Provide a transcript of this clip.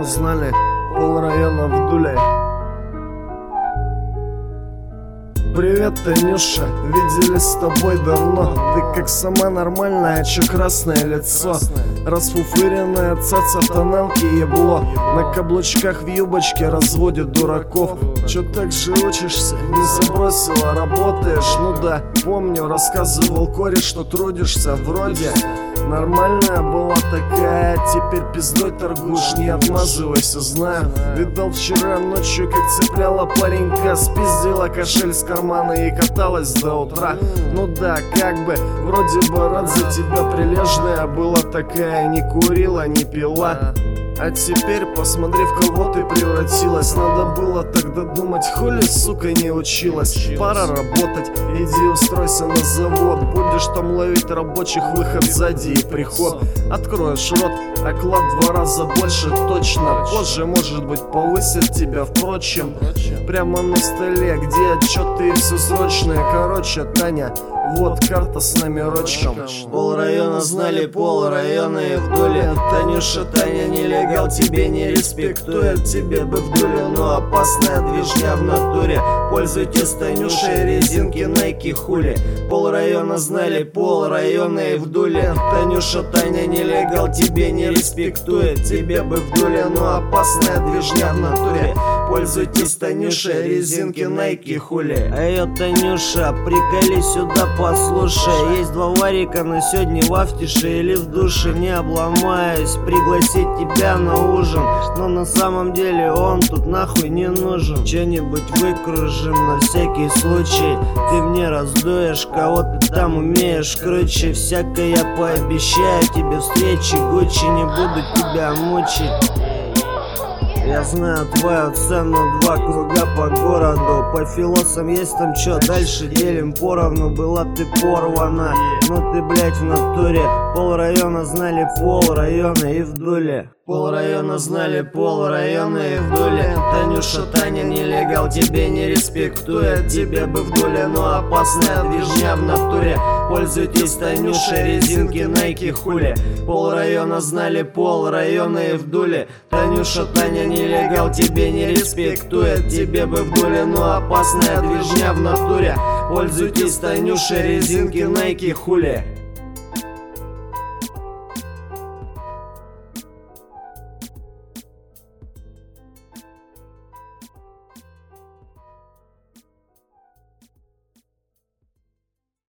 района знали, полрайона в дуле. Привет, Танюша, виделись с тобой давно. Ты как сама нормальная, чё красное лицо. Расфуфыренная цаца в тонанке ебло. На каблучках в юбочке разводит дураков. Чё так же учишься, не забросила, работаешь? Ну да, помню, рассказывал кореш, что трудишься вроде. Нормальная была такая, теперь пиздой торгуешь, не отмазывайся, знаю. Видал вчера ночью, как цепляла паренька, спиздила кошель с кармана и каталась до утра. Ну да, как бы, вроде бы рад за тебя, прилежная была такая, не курила, не пила. А теперь посмотри, в кого ты превратилась. Надо было тогда думать, хули, сука, не училась. Пора работать, иди устройся на завод. Будешь там ловить рабочих, выход сзади и приход. Откроешь рот, оклад 2 раза больше точно. Позже, может быть, повысят тебя, впрочем. Прямо на столе, где отчеты и все срочное. Короче, Таня, вот карта с номерочком. Полрайона знали, полрайона и вдоль. Танюша, Таня, нелегал, тебе не респектует. Тебе бы в дуле, но опасная движня в натуре. Пользуйтесь, Танюшей, резинки Nike хули. Полрайона знали, полрайона и в дуле. Танюша, Таня, нелегал, тебе не респектует. Тебе бы в дуле, но опасная движня в натуре. Пользуйтесь, Танюшей, резинки Nike хули. А ее, Танюша, приколи сюда, послушай. Есть 2 варика, но сегодня в афтише или в душе. Не обломаюсь пригласить тебя на ужин, но на самом деле он тут нахуй не нужен. Че-нибудь выкружим на всякий случай. Ты мне раздуешь, кого ты там умеешь круче. Всякое я пообещаю тебе встречи Гуччи. Не буду тебя мучить. Я знаю твою цену, 2 круга по городу. По филосам есть там чё, дальше делим поровну. Была ты порвана, но ты, блять, в натуре. Полрайона знали, полрайона и в дуле. Полрайона знали, полрайона и в дуле. Танюша, Таня, нелегал, тебе не респектует. Тебе бы в дуле, но опасная движня в натуре. Пользуйтесь, Танюша, резинки Nike хули. Полрайона знали, полрайона и в дуле. Танюша, Таня, нелегал, тебе не респектует. Тебе бы в дуле, но опасная движня в натуре. Пользуйтесь, Танюша, резинки Nike хули.